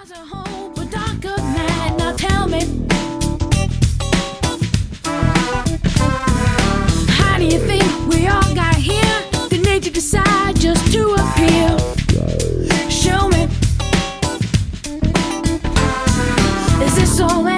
There's a hope, a darker night. Now tell me, how do you think we all got here? The need to decide just to appear. Show me, is this all